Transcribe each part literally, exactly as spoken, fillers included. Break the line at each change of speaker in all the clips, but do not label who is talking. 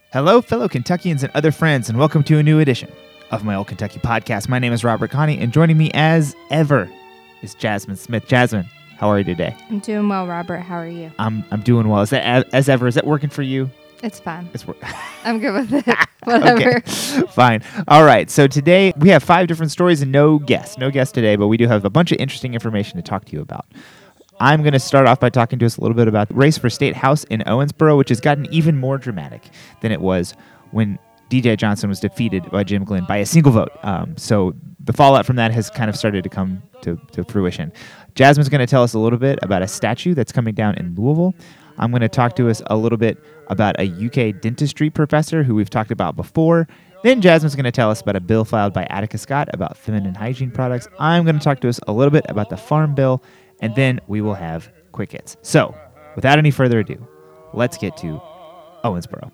Hello, fellow Kentuckians and other friends, and welcome to a new edition of my Old Kentucky podcast. My name is Robert Connie, and joining me as ever is Jasmine Smith. Jasmine, how are you today?
I'm doing well, Robert. How are you?
I'm I'm doing well. Is that as, as ever? Is that working for you?
It's fine.
It's wor-
I'm good with it. Whatever.
Okay. Fine. All right. So today we have five different stories and no guests. No guests today, but we do have a bunch of interesting information to talk to you about. I'm going to start off by talking to us a little bit about the race for state house in Owensboro, which has gotten even more dramatic than it was when D J Johnson was defeated by Jim Glenn by a single vote. Um, so the fallout from that has kind of started to come to, to fruition. Jasmine's going to tell us a little bit about a statue that's coming down in Louisville. I'm going to talk to us a little bit about a U K dentistry professor who we've talked about before. Then Jasmine's going to tell us about a bill filed by Attica Scott about feminine hygiene products. I'm going to talk to us a little bit about the Farm Bill, and then we will have quick hits. So, without any further ado, let's get to Owensboro.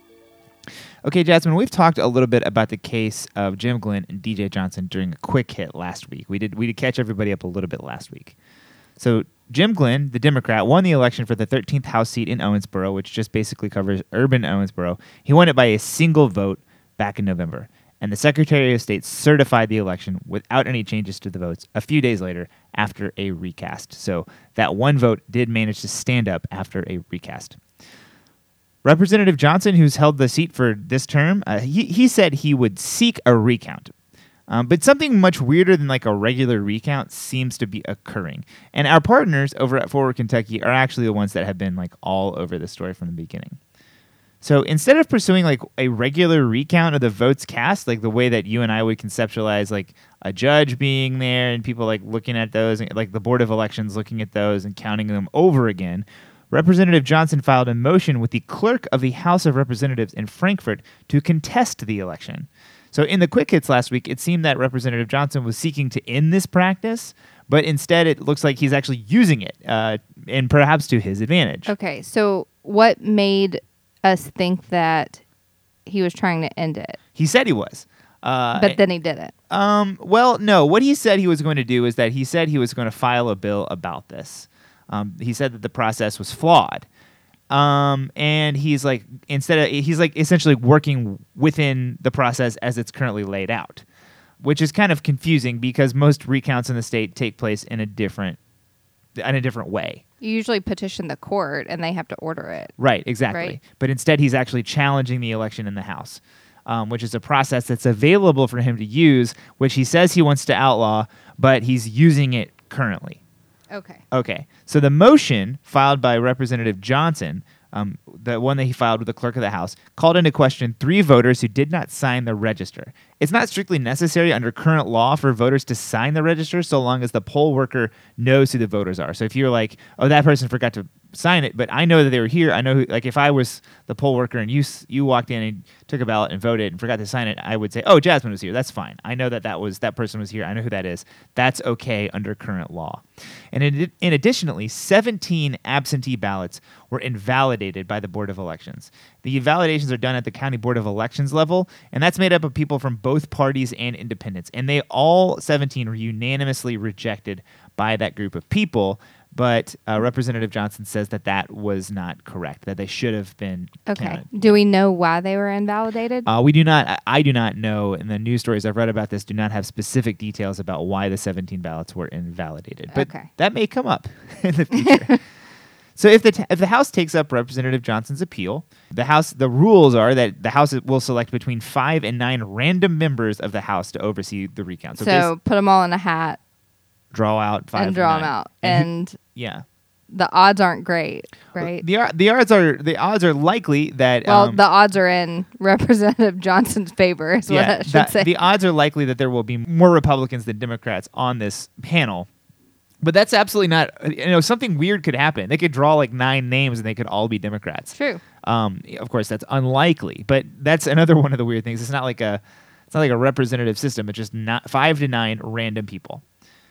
Okay, Jasmine, we've talked a little bit about the case of Jim Glenn and D J Johnson during a quick hit last week. We did we did catch everybody up a little bit last week. So, Jim Glenn, the Democrat, won the election for the thirteenth House seat in Owensboro, which just basically covers urban Owensboro. He won it by a single vote back in November. And the Secretary of State certified the election without any changes to the votes a few days later after a recast. So that one vote did manage to stand up after a recast. Representative Johnson, who's held the seat for this term, uh, he, he said he would seek a recount. Um, but something much weirder than like a regular recount seems to be occurring. And our partners over at Forward Kentucky are actually the ones that have been like all over the story from the beginning. So instead of pursuing like a regular recount of the votes cast, like the way that you and I would conceptualize like a judge being there and people like looking at those, like the Board of Elections looking at those and counting them over again, Representative Johnson filed a motion with the clerk of the House of Representatives in Frankfort to contest the election. So in the quick hits last week, it seemed that Representative Johnson was seeking to end this practice, but instead it looks like he's actually using it, uh, and perhaps to his advantage.
Okay, so what made us think that he was trying to end it?
He said he was. Uh,
but then he didn't.
Um, well, no. What he said he was going to do is that he said he was going to file a bill about this. Um, he said that the process was flawed. Um, and he's like, instead of, he's like essentially working within the process as it's currently laid out, which is kind of confusing because most recounts in the state take place in a different, in a different way.
You usually petition the court and they have to order it.
Right, exactly.
Right?
But instead he's actually challenging the election in the House, um, which is a process that's available for him to use, which he says he wants to outlaw, but he's using it currently.
Okay.
Okay. So the motion filed by Representative Johnson, um, the one that he filed with the clerk of the House, called into question three voters who did not sign the register. It's not strictly necessary under current law for voters to sign the register so long as the poll worker knows who the voters are. So if you're like, oh, that person forgot to sign it, but I know that they were here. I know who, like if I was the poll worker and you you walked in and took a ballot and voted and forgot to sign it, I would say, oh, Jasmine was here. That's fine. I know that that was that person was here. I know who that is. That's okay under current law. And in, in additionally, seventeen absentee ballots were invalidated by the Board of Elections. The invalidations are done at the County Board of Elections level, and that's made up of people from both parties and independents. And they all seventeen were unanimously rejected by that group of people. But uh, Representative Johnson says that that was not correct, that they should have been
Okay.
counted.
Do we know why they were invalidated?
Uh, we do not, I do not know, and the news stories I've read about this do not have specific details about why the seventeen ballots were invalidated. But
Okay.
that may come up in the future. So if the t- if the House takes up Representative Johnson's appeal, the House the rules are that the House will select between five and nine random members of the House to oversee the recount.
So,
So,
put them all in a hat
draw out five
and draw
nine.
them out.
And,
And,
who- yeah.
the odds aren't great, right?
The the odds are the odds are likely that
well,
um,
the odds are in Representative Johnson's favor, is what I should
that-
say.
the odds are likely that there will be more Republicans than Democrats on this panel. But that's absolutely not, you know, something weird could happen. They could draw like nine names and they could all be Democrats.
True.
Um, of course, that's unlikely, but that's another one of the weird things. It's not like a, it's not like a representative system. It's just not five to nine random people.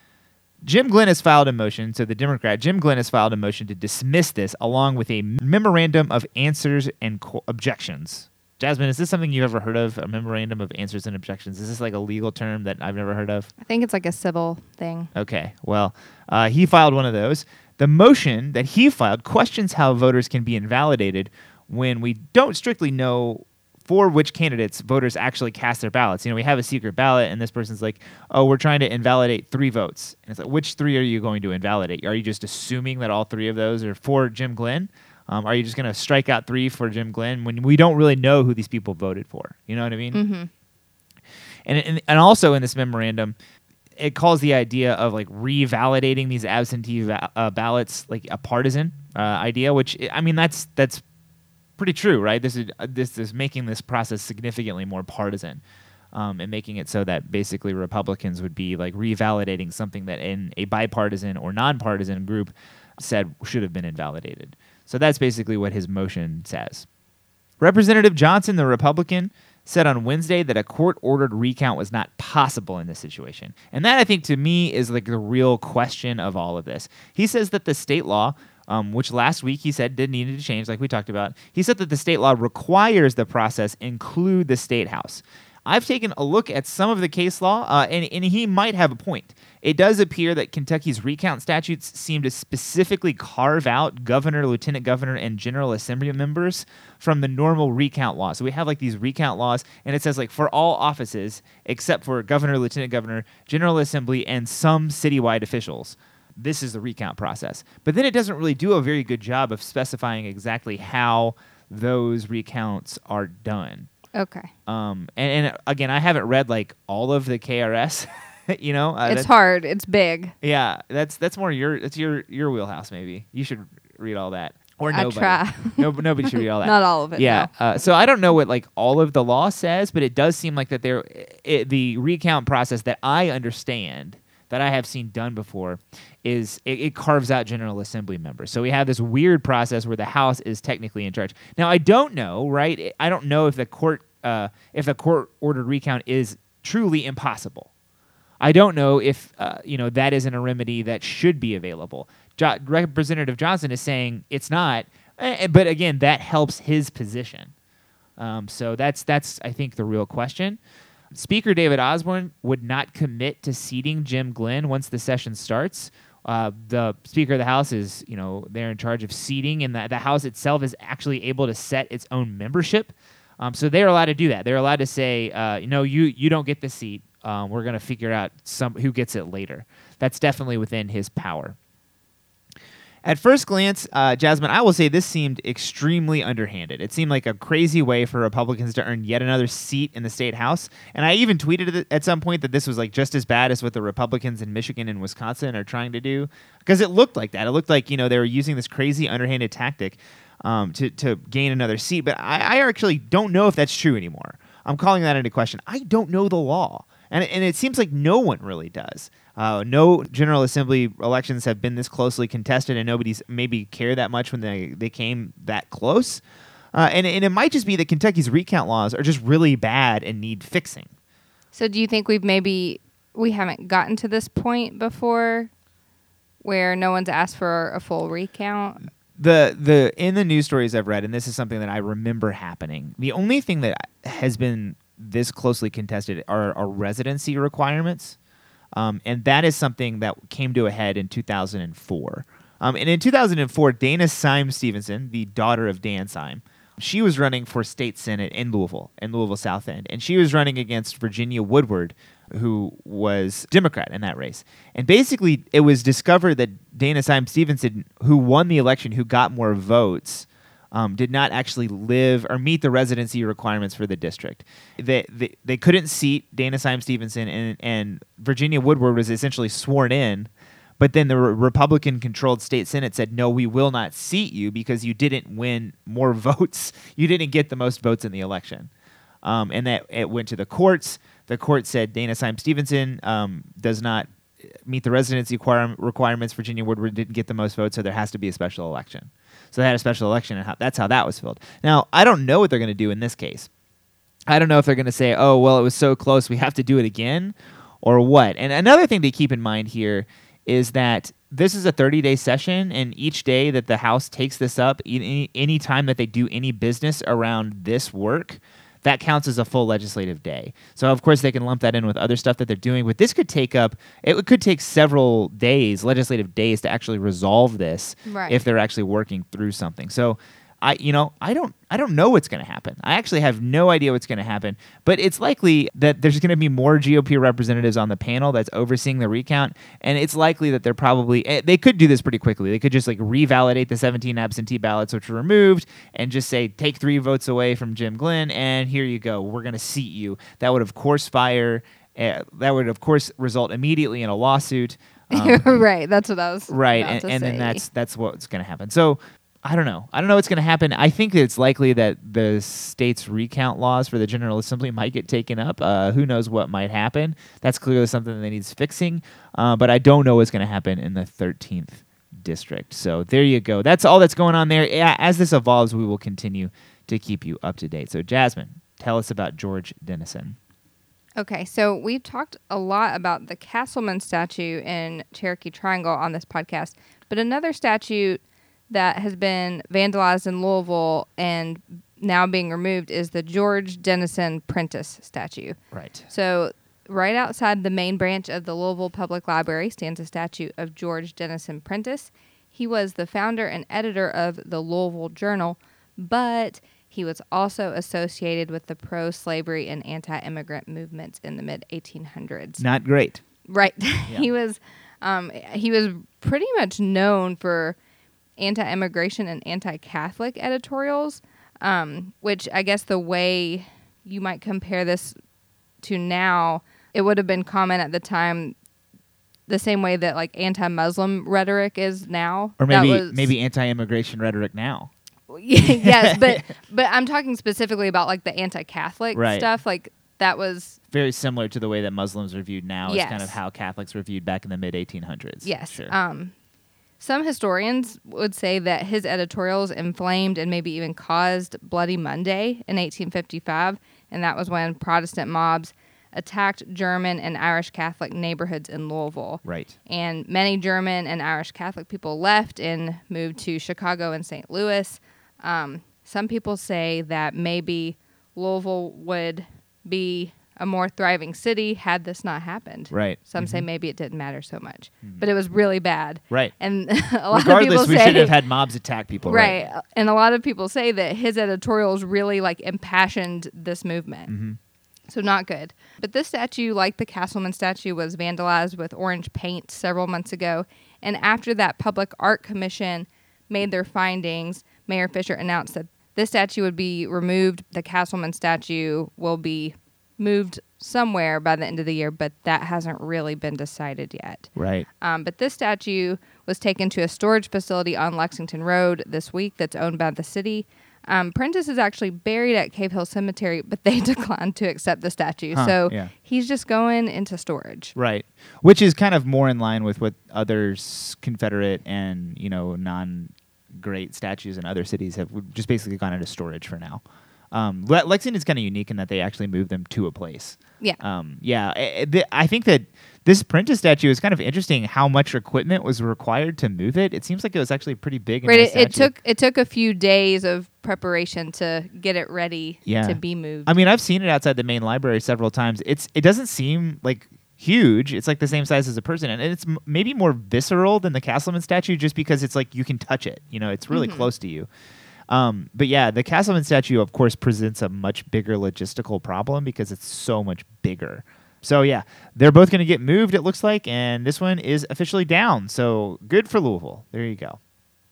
Jim Glenn has filed a motion, so the Democrat, Jim Glenn has filed a motion to dismiss this along with a memorandum of answers and co- objections. Jasmine, is this something you've ever heard of, a memorandum of answers and objections? Is this like a legal term that I've never heard of?
I think it's like a civil thing.
Okay, well, uh, he filed one of those. The motion that he filed questions how voters can be invalidated when we don't strictly know for which candidates voters actually cast their ballots. You know, we have a secret ballot, and this person's like, oh, we're trying to invalidate three votes. And it's like, which three are you going to invalidate? Are you just assuming that all three of those are for Jim Glenn? Um, are you just going to strike out three for Jim Glenn when we don't really know who these people voted for? You know what I mean?
Mm-hmm.
And, and and also in this memorandum, it calls the idea of like revalidating these absentee va- uh, ballots like a partisan uh, idea, which I mean that's that's pretty true, right? This is uh, this is making this process significantly more partisan, um, and making it so that basically Republicans would be like revalidating something that in a bipartisan or nonpartisan group said should have been invalidated. So that's basically what his motion says. Representative Johnson, the Republican, said on Wednesday that a court-ordered recount was not possible in this situation. And that, I think, to me, is like the real question of all of this. He says that the state law, um, which last week he said did need to change, like we talked about, he said that the state law requires the process include the state house. I've taken a look at some of the case law, uh, and, and he might have a point. It does appear that Kentucky's recount statutes seem to specifically carve out governor, lieutenant governor, and general assembly members from the normal recount law. So we have like these recount laws, and it says like for all offices except for governor, lieutenant governor, general assembly, and some citywide officials. This is the recount process. But then it doesn't really do a very good job of specifying exactly how those recounts are done.
Okay.
Um, and, and again, I haven't read like all of the K R S. you know, uh,
it's hard. It's big.
Yeah, that's that's more your that's your your wheelhouse. Maybe you should read all that, or
I
nobody.
try.
no, nobody should read all that.
Not all of it.
Yeah.
No.
Uh, so I don't know what like all of the law says, but it does seem like that there it, the recount process that I understand that I have seen done before is it, it carves out General Assembly members. So we have this weird process where the House is technically in charge. Now I don't know, right? I don't know if the court uh, if the court ordered recount is truly impossible. I don't know if uh, you know that isn't a remedy that should be available. Jo- Representative Johnson is saying it's not, eh, but again, that helps his position. Um, so that's that's I think the real question. Speaker David Osborne would not commit to seating Jim Glenn once the session starts. Uh, the Speaker of the House is, you know, they're in charge of seating, and the, the House itself is actually able to set its own membership. Um, so they're allowed to do that. They're allowed to say, uh, you know, you you don't get the seat. Um, we're going to figure out some who gets it later. That's definitely within his power. At first glance, uh, Jasmine, I will say this seemed extremely underhanded. It seemed like a crazy way for Republicans to earn yet another seat in the state house. And I even tweeted at some point that this was like just as bad as what the Republicans in Michigan and Wisconsin are trying to do, because it looked like that. It looked like, you know, they were using this crazy underhanded tactic um, to to gain another seat. But I, I actually don't know if that's true anymore. I'm calling that into question. I don't know the law. And, and it seems like no one really does. Uh, no General Assembly elections have been this closely contested, and nobody's maybe cared that much when they, they came that close. Uh, and, and it might just be that Kentucky's recount laws are just really bad and need fixing.
So do you think we've maybe, we haven't gotten to this point before where no one's asked for a full recount?
The the in the news stories I've read, and this is something that I remember happening, the only thing that has been this closely contested are, are residency requirements. Um, and that is something that came to a head in two thousand four. Um, and in two thousand four, Dana Syme Stevenson, the daughter of Dan Syme, she was running for state senate in Louisville, in Louisville South End. And she was running against Virginia Woodward, who was Democrat in that race. And basically, it was discovered that Dana Syme Stevenson, who won the election, who got more votes, Um, did not actually live or meet the residency requirements for the district. They they, they couldn't seat Dana Syme Stevenson, and, and Virginia Woodward was essentially sworn in, but then the re- Republican-controlled state Senate said, no, we will not seat you because you didn't win more votes. You didn't get the most votes in the election. Um, and that it went to the courts. The court said Dana Syme Stevenson um, does not meet the residency require- requirements. Virginia Woodward didn't get the most votes, so there has to be a special election. So they had a special election, and how, that's how that was filled. Now, I don't know what they're going to do in this case. I don't know if they're going to say, oh, well, it was so close, we have to do it again, or what. And another thing to keep in mind here is that this is a thirty-day session, and each day that the House takes this up, any, any time that they do any business around this work, that counts as a full legislative day. So, of course, they can lump that in with other stuff that they're doing, but this could take up, it could take several days, legislative days, to actually resolve this
right.
if they're actually working through something. So I, you know, I don't, I don't know what's going to happen. I actually have no idea what's going to happen. But it's likely that there's going to be more G O P representatives on the panel that's overseeing the recount, and it's likely that they're probably eh, they could do this pretty quickly. They could just like revalidate the seventeen absentee ballots which were removed, and just say take three votes away from Jim Glenn, and here you go. We're going to seat you. That would of course fire. Uh, that would of course result immediately in a lawsuit. Um,
right, that's what I was
right,
about
and,
to
and
say.
then that's that's what's going to happen. So I don't know. I don't know what's going to happen. I think it's likely that the state's recount laws for the General Assembly might get taken up. Uh, who knows what might happen? That's clearly something that needs fixing. Uh, but I don't know what's going to happen in the thirteenth district. So there you go. That's all that's going on there. Yeah, as this evolves, we will continue to keep you up to date. So Jasmine, tell us about George Dennison.
Okay, so we've talked a lot about the Castleman statue in Cherokee Triangle on this podcast, but another statue that has been vandalized in Louisville and now being removed is the George Dennison Prentice statue.
Right.
So right outside the main branch of the Louisville Public Library stands a statue of George Dennison Prentice. He was the founder and editor of the Louisville Journal, but he was also associated with the pro-slavery and anti-immigrant movements in the mid eighteen hundreds.
Not great.
Right.
Yeah.
he was um, he was pretty much known for anti-immigration and anti-Catholic editorials, um, which I guess the way you might compare this to now, it would have been common at the time the same way that like anti-Muslim rhetoric is now.
Or maybe
was,
maybe anti-immigration rhetoric now.
yes, but but I'm talking specifically about like the anti-Catholic
right.
stuff. Like that was
very similar to the way that Muslims are viewed now.
Yes.
Is kind of how Catholics were viewed back in the mid eighteen hundreds.
Yes.
Sure.
Um, some historians would say that his editorials inflamed and maybe even caused Bloody Monday in eighteen fifty-five, and that was when Protestant mobs attacked German and Irish Catholic neighborhoods in Louisville.
Right.
And many German and Irish Catholic people left and moved to Chicago and Saint Louis. Um, some people say that maybe Louisville would be a more thriving city had this not happened.
Right.
Some
mm-hmm.
say maybe it didn't matter so much, mm-hmm. but it was really bad.
Right.
And a lot
Regardless,
of people
we
say,
should have had mobs attack people.
Right.
right.
And a lot of people say that his editorials really like impassioned this movement.
Mm-hmm.
So not good. But this statue, like the Castleman statue, was vandalized with orange paint several months ago. And after that Public Art Commission made their findings, Mayor Fisher announced that this statue would be removed. The Castleman statue will be moved somewhere by the end of the year, but that hasn't really been decided yet.
Right.
Um, but this statue was taken to a storage facility on Lexington Road this week that's owned by the city. Um, Prentice is actually buried at Cave Hill Cemetery, but they declined to accept the statue.
Huh,
so
yeah.
he's just going into storage.
Right. Which is kind of more in line with what other Confederate and, you know, non-great statues in other cities have just basically gone into storage for now. Um, Le- Lexington is kind of unique in that they actually moved them to a place.
Yeah.
Um, yeah. I, I, I think that this Prentice statue is kind of interesting how much equipment was required to move it. It seems like it was actually pretty big.
Right.
Nice
It, it
statue.
took it took a few days of preparation to get it ready
Yeah.
to be moved.
I mean, I've seen it outside the main library several times. It's It doesn't seem like huge. It's like the same size as a person, and it's m- maybe more visceral than the Castleman statue just because it's like you can touch it. You know, it's really
Mm-hmm.
close to you. Um, but yeah, the Castleman statue, of course, presents a much bigger logistical problem because it's so much bigger. So yeah, they're both going to get moved, it looks like, and this one is officially down. So good for Louisville. There you go.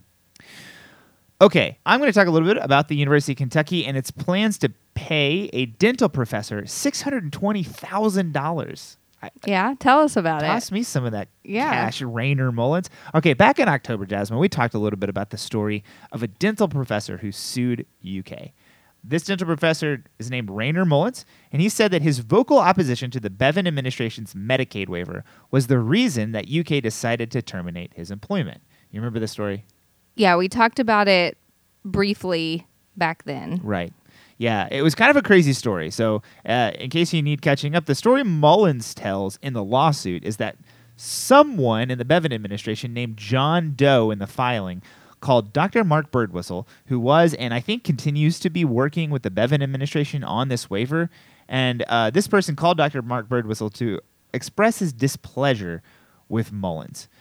Okay, I'm going to talk a little bit about the University of Kentucky and its plans to pay a dental professor six hundred twenty thousand dollars.
yeah. Tell us about
Toss
it.
me some of that
Yeah.
cash, Rainer Mullins. Okay, back in October, Jasmine, we talked a little bit about the story of a dental professor who sued U K. This dental professor is named Rainer Mullins, and he said that his vocal opposition to the Bevin administration's Medicaid waiver was the reason that U K decided to terminate his employment. You remember this story?
Yeah, we talked about it briefly back then.
Right. Yeah, it was kind of a crazy story. So, uh, in case you need catching up, the story Mullins tells in the lawsuit is that someone in the Bevin administration named John Doe in the filing called Doctor Mark Birdwhistle, who was and I think continues to be working with the Bevin administration on this waiver. And uh, this person called Doctor Mark Birdwhistle to express his displeasure with Mullins.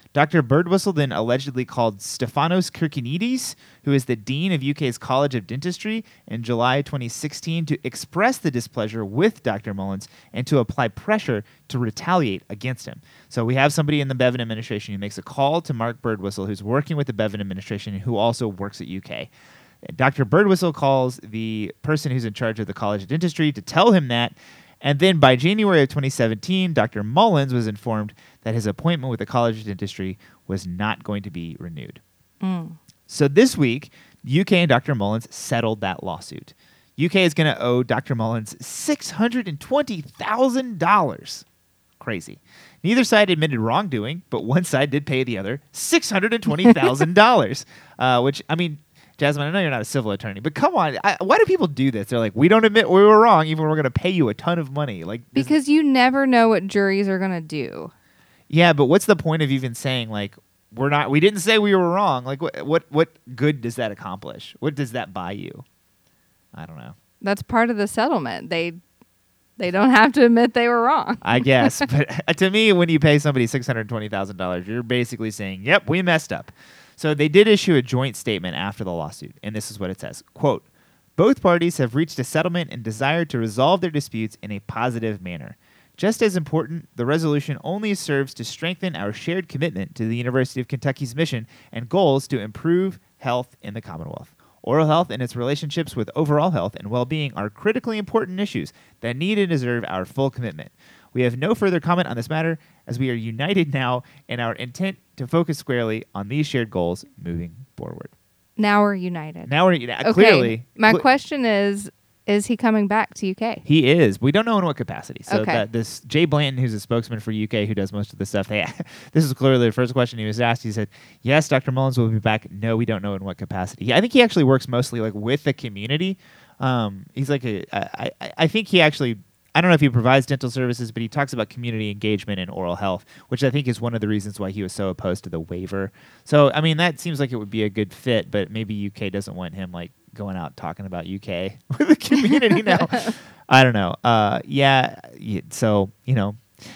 Doctor Birdwhistle then allegedly called Stefanos Kirkinides, who is the dean of U K's College of Dentistry, in July twenty sixteen to express the displeasure with Doctor Mullins and to apply pressure to retaliate against him. So we have somebody in the Bevan administration who makes a call to Mark Birdwhistle, who's working with the Bevan administration and who also works at U K. Doctor Birdwhistle calls the person who's in charge of the College of Dentistry to tell him that. And then by January of twenty seventeen, Doctor Mullins was informed that his appointment with the College of Dentistry was not going to be renewed.
Mm.
So this week, U K and Doctor Mullins settled that lawsuit. U K is going to owe Doctor Mullins six hundred twenty thousand dollars. Crazy. Neither side admitted wrongdoing, but one side did pay the other six hundred twenty thousand dollars, uh, which, I mean, Jasmine, I know you're not a civil attorney, but come on. I, why do people do this? They're like, we don't admit we were wrong, even when we're going to pay you a ton of money. Like this-
Because you never know what juries are going to do.
Yeah, but what's the point of even saying, like, we're not, we didn't say we were wrong? Like, what, what, what good does that accomplish? What does that buy you? I don't know.
That's part of the settlement. They they don't have to admit they were wrong.
I guess. But to me, when you pay somebody six hundred twenty thousand dollars, you're basically saying, yep, we messed up. So they did issue a joint statement after the lawsuit, and this is what it says. Quote, both parties have reached a settlement and desire to resolve their disputes in a positive manner. Just as important, the resolution only serves to strengthen our shared commitment to the University of Kentucky's mission and goals to improve health in the Commonwealth. Oral health and its relationships with overall health and well-being are critically important issues that need and deserve our full commitment. We have no further comment on this matter, as we are united now in our intent to focus squarely on these shared goals moving forward.
Now we're united.
Now we're united.
Okay.
Clearly.
My
cl-
question is, is he coming back to U K?
He is. We don't know in what capacity. So
Okay.
that this Jay Blanton, who's a spokesman for U K, who does most of the stuff, they, this is clearly the first question he was asked. He said, yes, Doctor Mullins will be back. No, we don't know in what capacity. He, I think he actually works mostly like with the community. Um, he's like a, I, I, I think he actually, I don't know if he provides dental services, but he talks about community engagement and oral health, which I think is one of the reasons why he was so opposed to the waiver. So, I mean, that seems like it would be a good fit, but maybe U K doesn't want him like going out talking about U K with the community now. I don't know. Uh, yeah. y- So, you know,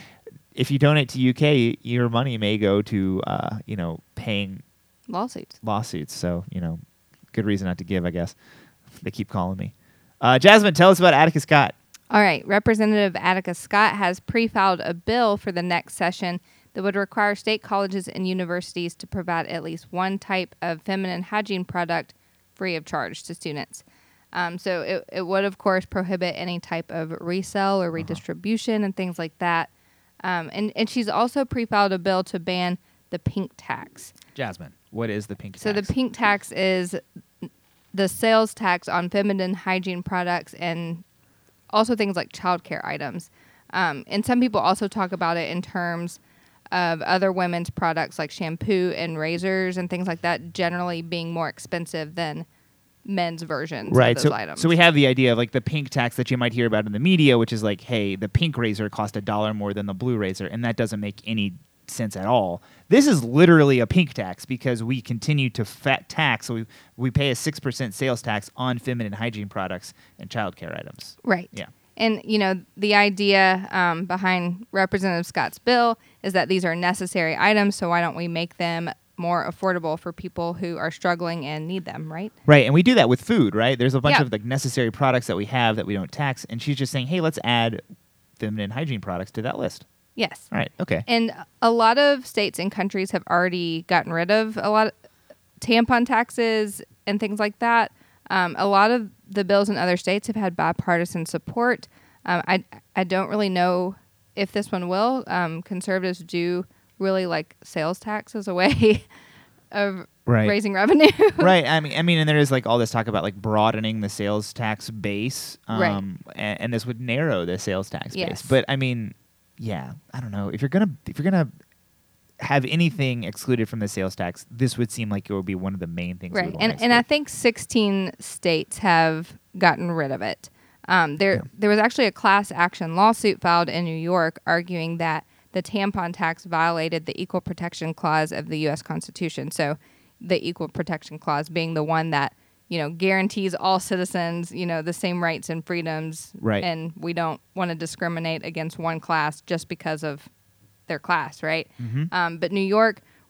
if you donate to U K, your money may go to, uh, you know, paying
Lawsuits.
lawsuits. So, you know, good reason not to give, I guess. They keep calling me. Uh, Jasmine, tell us about Attica Scott.
All right. Representative Attica Scott has pre-filed a bill for the next session that would require state colleges and universities to provide at least one type of feminine hygiene product free of charge to students. Um, so it, it would, of course, prohibit any type of resale or redistribution uh-huh. and things like that. Um, and, and she's also pre-filed a bill to ban the pink tax.
Jasmine, what is the pink
So
tax?
the pink tax is the sales tax on feminine hygiene products and also things like childcare items. Um, and some people also talk about it in terms of other women's products like shampoo and razors and things like that generally being more expensive than men's versions
right.
of those
so,
items.
so we have the idea of like the pink tax that you might hear about in the media, which is like, hey, the pink razor cost a dollar more than the blue razor, and that doesn't make any sense at all. This is literally a pink tax because we continue to fat tax. So we, we pay a six percent sales tax on feminine hygiene products and childcare items.
Right.
Yeah.
And, you know, the idea um, behind Representative Scott's bill is that these are necessary items, so why don't we make them more affordable for people who are struggling and need them, right?
Right, and we do that with food, right? There's a bunch
Yeah.
of like necessary products that we have that we don't tax, and she's just saying, hey, let's add feminine hygiene products to that list.
Yes.
All right, okay.
And a lot of states and countries have already gotten rid of a lot of tampon taxes and things like that. Um, a lot of the bills in other states have had bipartisan support. Um, I I don't really know if this one will. Um, conservatives do really like sales tax as a way of
Right.
raising revenue.
Right. I mean, I mean, and there is like all this talk about like broadening the sales tax base, um,
Right.
and, and this would narrow the sales tax
Yes.
base. But I mean, yeah, I don't know if you're gonna if you're gonna have anything excluded from the sales tax, this would seem like it would be one of the main things. we
Right,
would wanna
and and I
exclude.
think sixteen states have gotten rid of it. Um, there
Yeah.
there was actually a class action lawsuit filed in New York arguing that the tampon tax violated the Equal Protection Clause of the U S Constitution. So, the Equal Protection Clause being the one that you know guarantees all citizens you know the same rights and freedoms,
Right.
and we don't want to discriminate against one class just because of their class, right?
Mhm.
Um, but New York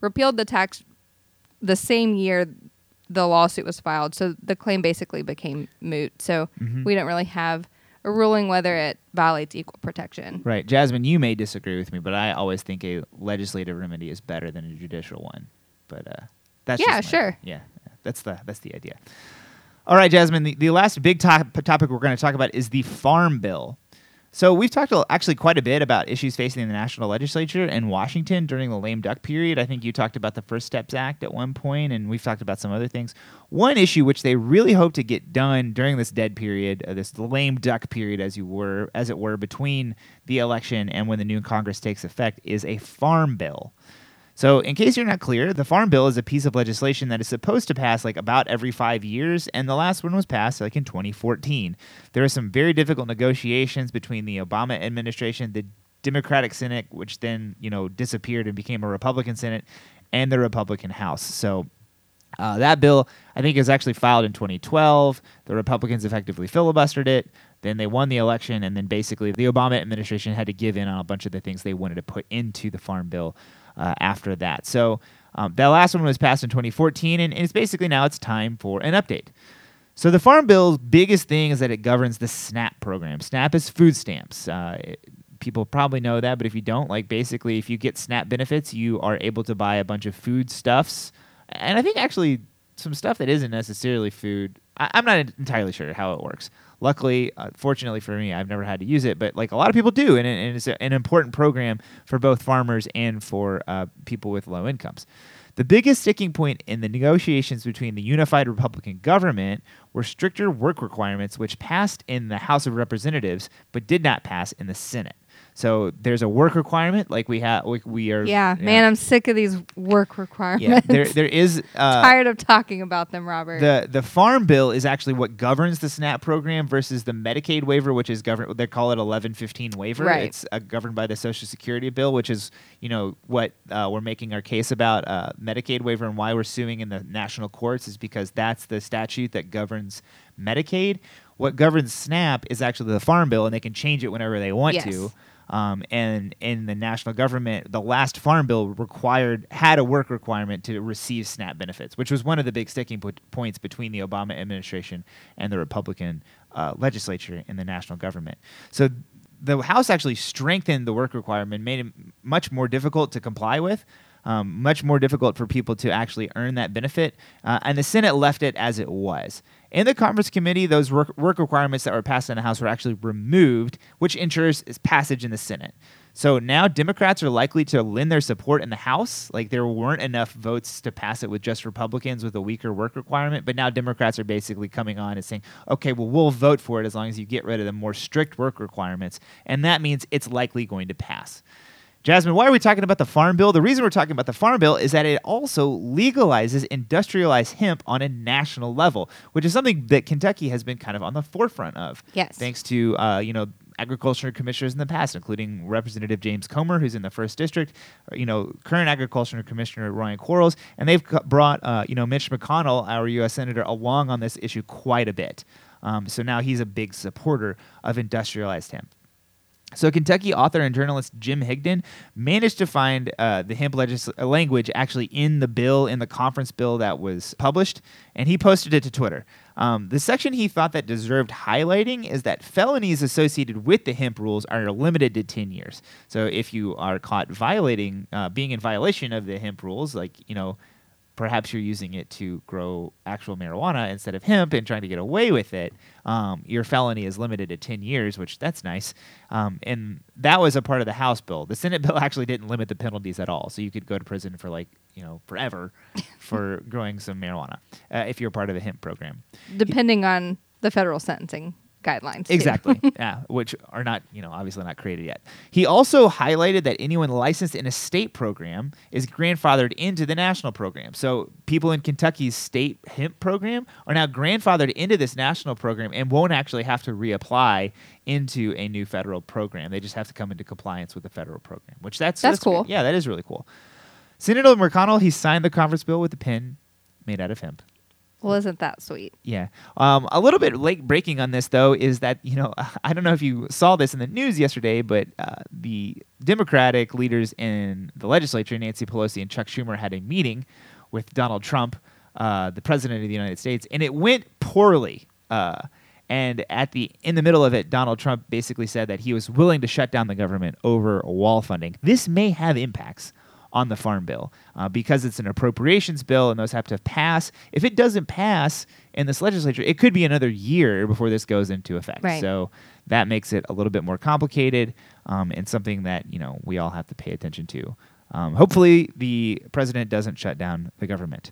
repealed the tax the same year the lawsuit was filed. So the claim basically became moot. So
Mm-hmm.
we don't really have a ruling whether it violates equal protection.
Right. Jasmine, you may disagree with me, but I always think a legislative remedy is better than a judicial one. But uh, that's
Yeah,
just my-
sure.
Yeah, that's the that's the idea. All right, Jasmine, the, the last big top, topic we're going to talk about is the Farm Bill. So we've talked a- actually quite a bit about issues facing the national legislature in Washington during the lame duck period. I think you talked about the First Steps Act at one point, and we've talked about some other things. One issue which they really hope to get done during this dead period, uh, this lame duck period, as you were, as it were, between the election and when the new Congress takes effect, is a farm bill. So in case you're not clear, the Farm Bill is a piece of legislation that is supposed to pass like about every five years, and the last one was passed like in twenty fourteen. There were some very difficult negotiations between the Obama administration, the Democratic Senate, which then, you know, disappeared and became a Republican Senate, and the Republican House. So uh, that bill, I think, is actually filed in twenty twelve. The Republicans effectively filibustered it. Then they won the election, and then basically the Obama administration had to give in on a bunch of the things they wanted to put into the Farm Bill Uh, after that. So um, that last one was passed in twenty fourteen, and it's basically now it's time for an update. So the Farm Bill's biggest thing is that it governs the SNAP program. SNAP is food stamps. Uh, it, people probably know that, but if you don't, like basically if you get SNAP benefits, you are able to buy a bunch of foodstuffs. And I think actually some stuff that isn't necessarily food. I, I'm not entirely sure how it works. Luckily, uh, fortunately for me, I've never had to use it, but like a lot of people do, and, and it's a, an important program for both farmers and for uh, people with low incomes. The biggest sticking point in the negotiations between the unified Republican government were stricter work requirements, which passed in the House of Representatives but did not pass in the Senate. So there's a work requirement, like we have. We, we are.
Yeah,
you
man,
know,
I'm sick of these work requirements.
yeah, there there is. Uh,
Tired of talking about them, Robert.
The the Farm Bill is actually what governs the SNAP program versus the Medicaid waiver, which is governed. They call it eleven fifteen waiver.
Right.
It's uh, governed by the Social Security bill, which is you know what uh, we're making our case about uh, Medicaid waiver and why we're suing in the national courts is because that's the statute that governs Medicaid. What governs SNAP is actually the Farm Bill, and they can change it whenever they want
Yes.
to. Um, and in the national government, the last Farm Bill required had a work requirement to receive SNAP benefits, which was one of the big sticking po- points between the Obama administration and the Republican uh, legislature in the national government. So the House actually strengthened the work requirement, made it much more difficult to comply with. Um, much more difficult for people to actually earn that benefit, uh, and the Senate left it as it was. In the Conference Committee, those work, work requirements that were passed in the House were actually removed, which ensures its passage in the Senate. So now Democrats are likely to lend their support in the House. Like there weren't enough votes to pass it with just Republicans with a weaker work requirement, but now Democrats are basically coming on and saying, okay, well, we'll vote for it as long as you get rid of the more strict work requirements, and that means it's likely going to pass. Jasmine, why are we talking about the Farm Bill? The reason we're talking about the Farm Bill is that it also legalizes industrialized hemp on a national level, which is something that Kentucky has been kind of on the forefront of.
Yes.
Thanks to, uh, you know, agriculture commissioners in the past, including Representative James Comer, who's in the first district, or, you know, current agriculture commissioner Ryan Quarles, and they've co- brought, uh, you know, Mitch McConnell, our U S senator, along on this issue quite a bit. Um, so now he's a big supporter of industrialized hemp. So Kentucky author and journalist Jim Higdon managed to find uh, the hemp legis- language actually in the bill, in the conference bill that was published, and he posted it to Twitter. Um, the section he thought that deserved highlighting is that felonies associated with the hemp rules are limited to ten years. So if you are caught violating, uh, being in violation of the hemp rules, like, you know, perhaps you're using it to grow actual marijuana instead of hemp and trying to get away with it, um, your felony is limited to ten years, which that's nice. Um, and that was a part of the House bill. The Senate bill actually didn't limit the penalties at all. So you could go to prison for like, you know, forever for growing some marijuana uh, if you're part of a hemp program.
Depending on the federal sentencing guidelines. too.
Exactly. Yeah, which are not, you know, obviously not created yet. He also highlighted that anyone licensed in a state program is grandfathered into the national program. So people in Kentucky's state hemp program are now grandfathered into this national program and won't actually have to reapply into a new federal program. They just have to come into compliance with the federal program, which that's
That's cool.
great. Yeah, that is really cool. Senator McConnell, he signed the conference bill with a pen made out of hemp.
Well, isn't that sweet?
Yeah. Um, a little bit late breaking on this, though, is that, you know, I don't know if you saw this in the news yesterday, but uh, the Democratic leaders in the legislature, Nancy Pelosi and Chuck Schumer, had a meeting with Donald Trump, uh, the president of the United States, and it went poorly. Uh, and at the in the middle of it, Donald Trump basically said that he was willing to shut down the government over wall funding. This may have impacts on the farm bill uh, because it's an appropriations bill and those have to pass. If it doesn't pass in this legislature, it could be another year before this goes into effect.
Right.
So that makes it a little bit more complicated um, and something that, you know, we all have to pay attention to. Um, hopefully the president doesn't shut down the government.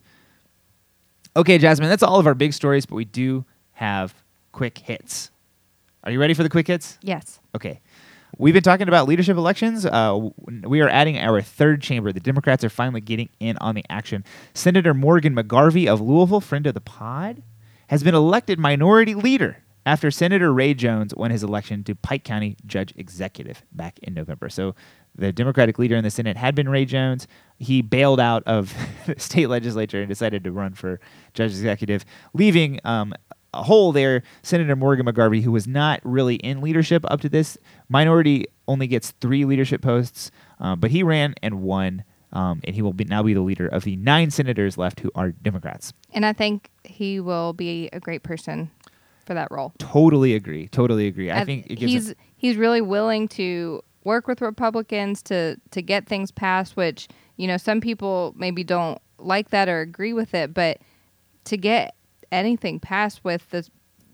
Okay, Jasmine, that's all of our big stories, but we do have quick hits. Are you ready for the quick hits?
Yes.
Okay. We've been talking about leadership elections. Uh, we are adding our third chamber. The Democrats are finally getting in on the action. Senator Morgan McGarvey of Louisville, friend of the pod, has been elected minority leader after Senator Ray Jones won his election to Pike County Judge Executive back in November. So the Democratic leader in the Senate had been Ray Jones. He bailed out of the state legislature and decided to run for Judge Executive, leaving um, a hole there. Senator Morgan McGarvey, who was not really in leadership up to this. Minority only gets three leadership posts, um, but he ran and won, um, and he will be, now be the leader of the nine senators left who are Democrats.
And I think he will be a great person for that role.
Totally agree. Totally agree. I
I've-
think it gives
he's
a-
he's really willing to work with Republicans to to get things passed, which, you know, some people maybe don't like that or agree with it, but to get anything passed with the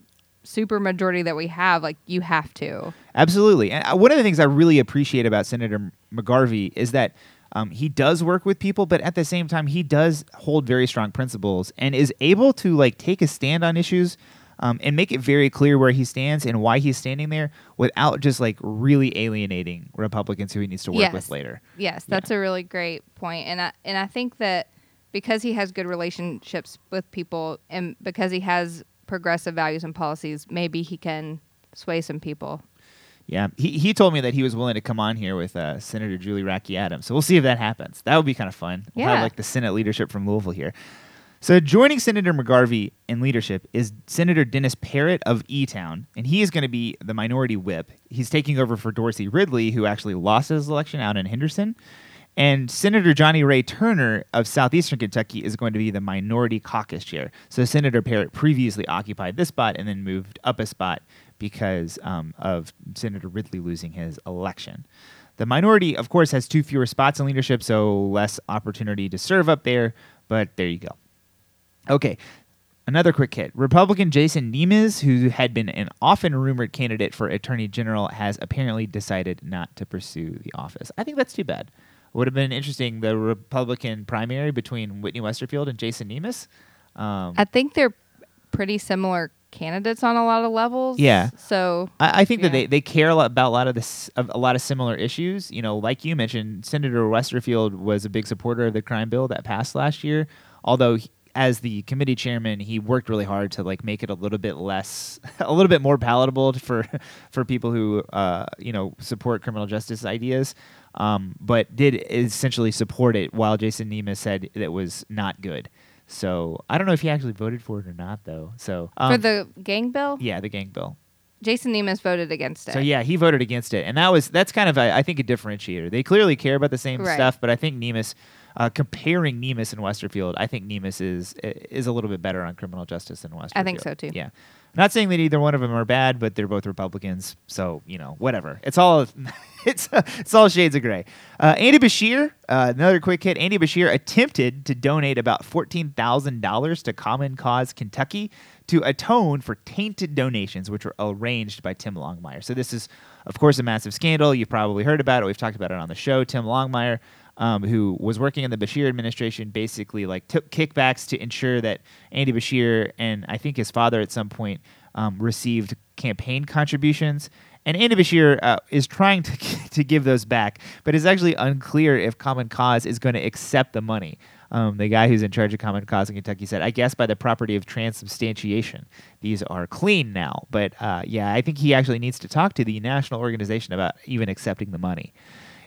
super majority that we have, like, you have to.
Absolutely. And uh, one of the things I really appreciate about Senator McGarvey is that um, he does work with people, but at the same time, he does hold very strong principles and is able to, like, take a stand on issues um, and make it very clear where he stands and why he's standing there without just, like, really alienating Republicans who he needs to work
Yes.
with later.
Yes, that's a really great point. And I, and I think that because he has good relationships with people and because he has progressive values and policies, maybe he can sway some people.
Yeah, he he told me that he was willing to come on here with uh, Senator Julie Radke Adams. So we'll see if that happens. That would be kind of fun. We'll
Yeah.
have like the Senate leadership from Louisville here. So joining Senator McGarvey in leadership is Senator Dennis Parrott of E-Town, and he is going to be the minority whip. He's taking over for Dorsey Ridley, who actually lost his election out in Henderson. And Senator Johnny Ray Turner of southeastern Kentucky is going to be the minority caucus chair. So Senator Parrott previously occupied this spot and then moved up a spot because um, of Senator Ridley losing his election. The minority, of course, has two fewer spots in leadership, so less opportunity to serve up there, but there you go. Okay, another quick hit. Republican Jason Nemeth, who had been an often rumored candidate for Attorney General, has apparently decided not to pursue the office. I think that's too bad. Would have been interesting, the Republican primary between Whitney Westerfield and Jason Nemeth. Um,
I think they're pretty similar candidates on a lot of levels.
Yeah.
So
I, I think
yeah.
that they, they care a lot about a lot of this, a lot of similar issues. You know, like you mentioned, Senator Westerfield was a big supporter of the crime bill that passed last year. Although, he, as the committee chairman, he worked really hard to like make it a little bit less, a little bit more palatable for for people who uh, you know support criminal justice ideas. Um, but did essentially support it, while Jason Nemeth said it was not good. So I don't know if he actually voted for it or not, though. So um,
for the gang bill,
yeah, the gang bill.
Jason Nemeth voted against it.
So yeah, he voted against it, and that was that's kind of a, I think a differentiator. They clearly care about the same
Right.
stuff, but I think Nemeth, uh, comparing Nemeth and Westerfield, I think Nemeth is is a little bit better on criminal justice than Westerfield.
I think so, too.
Yeah, not saying that either one of them are bad, but they're both Republicans, so you know whatever. It's all it's it's all shades of gray. Uh, Andy Bashir, uh, another quick hit. Andy Bashir attempted to donate about fourteen thousand dollars to Common Cause Kentucky to atone for tainted donations, which were arranged by Tim Longmire. So this is, of course, a massive scandal. You've probably heard about it. We've talked about it on the show. Tim Longmire, um, who was working in the Bashir administration, basically like took kickbacks to ensure that Andy Bashir and I think his father at some point um, received campaign contributions. And Andy Bashir uh, is trying to to give those back, but it's actually unclear if Common Cause is going to accept the money. Um, the guy who's in charge of Common Cause in Kentucky said, I guess by the property of transubstantiation, these are clean now. But uh, yeah, I think he actually needs to talk to the national organization about even accepting the money.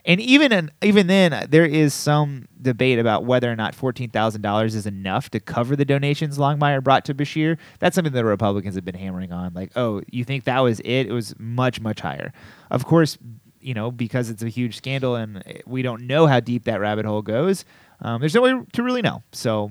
And even in, even then, uh, there is some debate about whether or not fourteen thousand dollars is enough to cover the donations Longmire brought to Beshear. That's something the Republicans have been hammering on. Like, oh, you think that was it? It was much, much higher. Of course, you know, because it's a huge scandal and we don't know how deep that rabbit hole goes, um, there's no way to really know. So,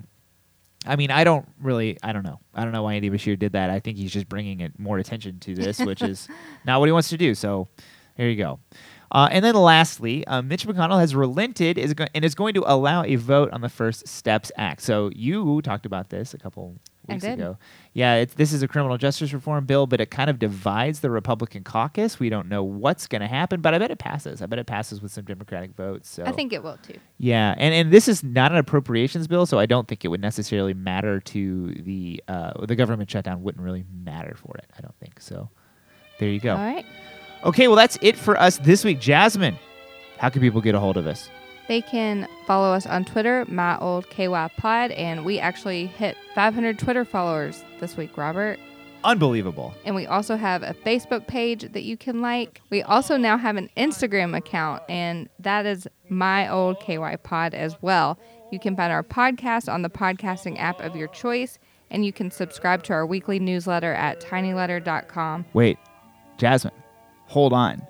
I mean, I don't really, I don't know. I don't know why Andy Beshear did that. I think he's just bringing it more attention to this, which is not what he wants to do. So, there you go. Uh, and then lastly, uh, Mitch McConnell has relented is go- and is going to allow a vote on the First Steps Act. So you talked about this a couple weeks
I did.
ago. Yeah, it's, this is a criminal justice reform bill, but it kind of divides the Republican caucus. We don't know what's going to happen, but I bet it passes. I bet it passes with some Democratic votes. So
I think it will too.
yeah, and, and this is not an appropriations bill, so I don't think it would necessarily matter to the uh, the government shutdown. Wouldn't really matter for it. I don't think so. There you go.
All right.
Okay, well, that's it for us this week. Jasmine, how can people get a hold of us?
They can follow us on Twitter, my old K Y pod, and we actually hit five hundred Twitter followers this week, Robert.
Unbelievable.
And we also have a Facebook page that you can like. We also now have an Instagram account, and that is my old K Y pod as well. You can find our podcast on the podcasting app of your choice, and you can subscribe to our weekly newsletter at tinyletter dot com.
Wait, Jasmine, hold on.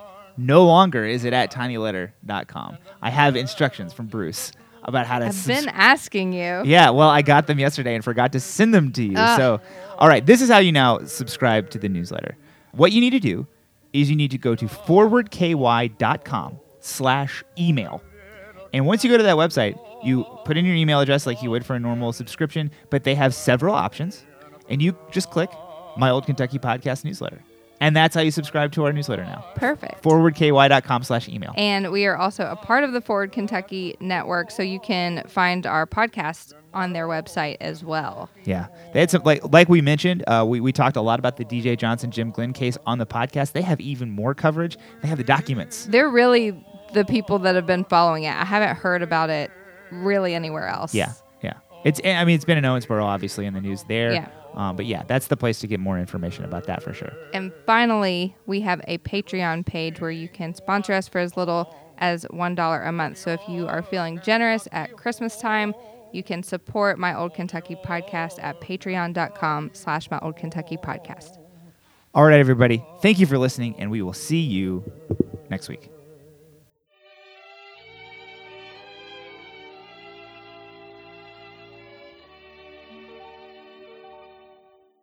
No longer is it at tinyletter dot com. I have instructions from Bruce about how to
I've
subs-
been asking you.
Yeah, well, I got them yesterday and forgot to send them to you.
Ugh.
So, all right, this is how you now subscribe to the newsletter. What you need to do is you need to go to forwardky.com slash email. And once you go to that website, you put in your email address like you would for a normal subscription, but they have several options. And you just click My Old Kentucky Podcast Newsletter. And that's how you subscribe to our newsletter now.
Perfect.
forwardky.com slash email.
And we are also a part of the Forward Kentucky Network, so you can find our podcast on their website as well.
Yeah. They had some, like like we mentioned, uh, we, we talked a lot about the D J Johnson, Jim Glenn case on the podcast. They have even more coverage. They have the documents.
They're really the people that have been following it. I haven't heard about it really anywhere else.
Yeah, yeah. It's I mean, it's been in Owensboro, obviously, in the news there.
Yeah.
Um, but yeah, that's the place to get more information about that for sure.
And finally, we have a Patreon page where you can sponsor us for as little as one dollar a month. So if you are feeling generous at Christmas time, you can support My Old Kentucky Podcast at patreon.com slash My Old Kentucky Podcast.
All right, everybody. Thank you for listening, and we will see you next week.